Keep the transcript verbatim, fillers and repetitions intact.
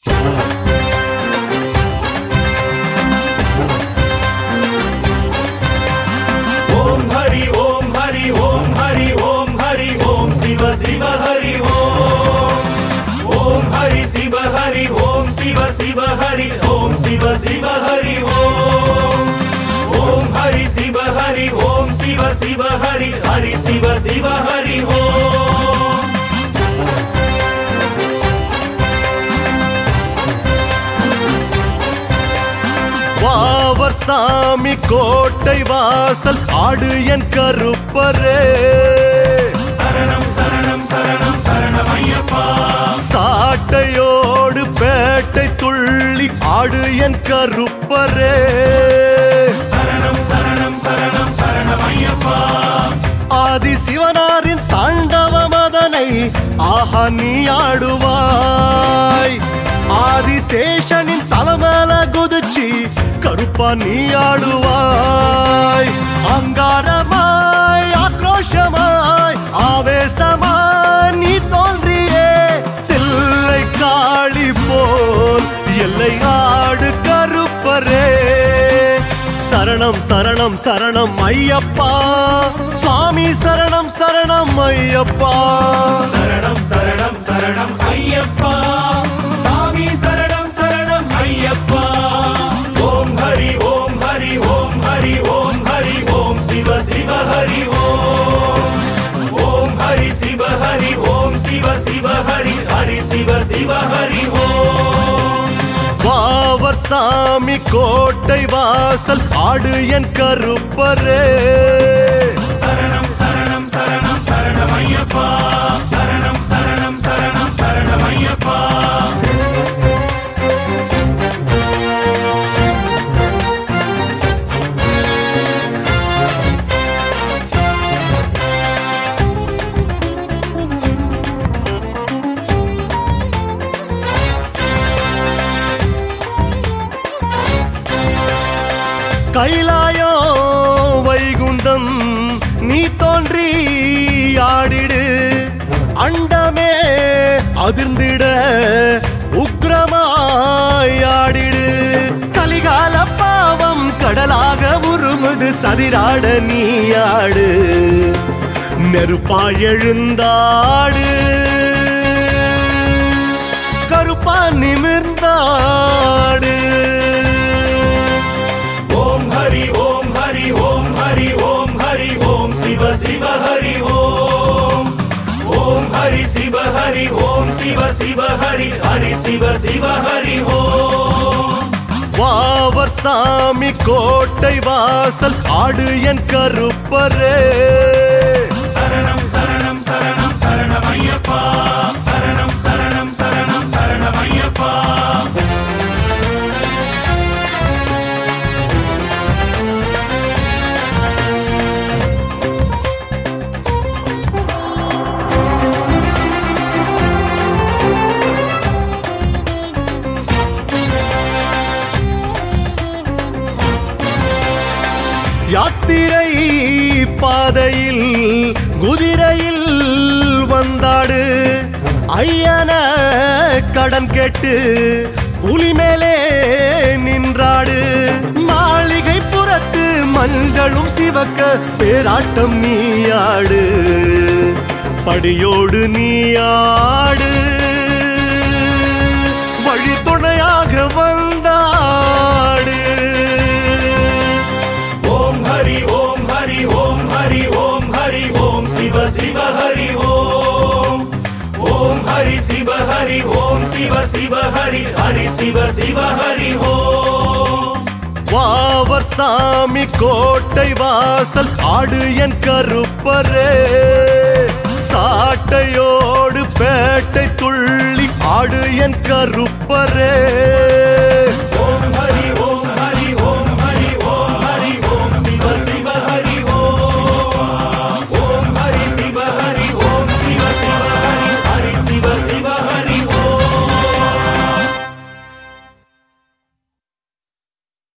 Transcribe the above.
ஓம் ஹரி ஓம் ஹரி ஓம் ஹரி ஓம் ஹரி ஓம் சிவ சிவ ஹரி ஓம் ஓம் ஹரி சிவ ஹரி ஓம் சிவ சிவ ஹரி ஓம் சிவ சிவ ஹரி ஓம் ஓம் ஹரி சிவ ஹரி ஓம் சிவ சிவ ஹரி ஹரி சிவ சிவ ஹரி ஓம் வாவர் சாமி கோட்டை வாசல் ஆடு என் கருப்பரே சரணம் சரணம் சரணம் சரணம் ஐயப்பா சாட்டையோடு பேட்டை துள்ளி ஆடு என் கருப்பரே சரணம் சரணம் சரணம் சரணம் ஐயப்பா ஆதி சிவனாரின் தாண்டவ மதனை ஆஹா நீ ஆடுவாய் ஆதிசேஷனின் தலைமேல குதிச்சு கருப்பா நீ ஆடுவாய் அங்காரமாய் ஆக்ரோஷமாய் ஆவேசமாய் நீ தோன்றியே தில்லை காளி போல் எல்லை ஆடு கருப்பரே சரணம் சரணம் சரணம் ஐயப்பா சுவாமி சரணம் சரணம் ஐயப்பா சரணம் சரணம் சரணம் ஐயப்பா சாமி சரணம் சரணம் ஐயப்பா ஓம் ஹரி ஓம் ஹரி ஓம் ஹரி ஓம் ஹரி ஓம் சிவ சிவ ஹரி ஓம் ஓம் ஹரி சிவ ஹரி ஓம் சிவ சிவ ஹரி ஹரி சிவ சிவ ஹரி ஓம் வாவர் சாமி கோட்டை வாசல் ஆடு என் கருப்பரே சரணம் சரணம் சரணம் சரணம் ஐயப்பா சரணம் சரணம் சரணம் சரணம் ஐயப்பா கைலாயோ வைகுந்தம் நீ தோன்றி ஆடிடு அண்டமே அதிர்ந்திட உக்ரமாய் ஆடிடு கலிகால பாவம் கடலாக உருமுது சதிராட நீ ஆடு நெருப்பாய் எழுந்தாடு கருப்பா நிமிர்ந்தாடு ஓம் ஹரி ஓம் ஹரி ஓம் ஹரி ஓம் ஹரி ஓம் சிவ சிவ ஹரி ஓம் ஓம் ஹரி சிவ ஹரி ஓம் சிவ சிவ ஹரி ஹரி சிவ சிவ ஹரி ஓம் வாவர் சாமி கோட்டை வாசல் ஆடு என் கருப்பரே சரணம் சரணம் சரணம் சரணம் ஐயப்பா சரணம் சரணம் சரணம் சரணம் ஐயப்பா யாத்திரை பாதையில் குதிரையில் வந்தாடு ஐயன கடன் கேட்டு புலி மேலே நின்றாடு மாளிகை புறத்து மஞ்சளும் சிவக்க பேராட்டம் நீயாடு படியோடு நீயாடு வழி துணையாக வந்தாடு ஓம் ஹரி ஓம் ஹரி ஓம் ஹரி ஓம் ஹரி ஓம் சிவ சிவ ஹரி ஓம் ஓம் ஹரி சிவ ஹரி ஓம் சிவ சிவ ஹரி ஹரி சிவ சிவ ஹரி ஓம் வாவர் சாமி கோட்டை வாசல் ஆடு என் கருப்பரே சாட்டையோடு பேட்டை துள்ளி ஆடு என் கருப்பரே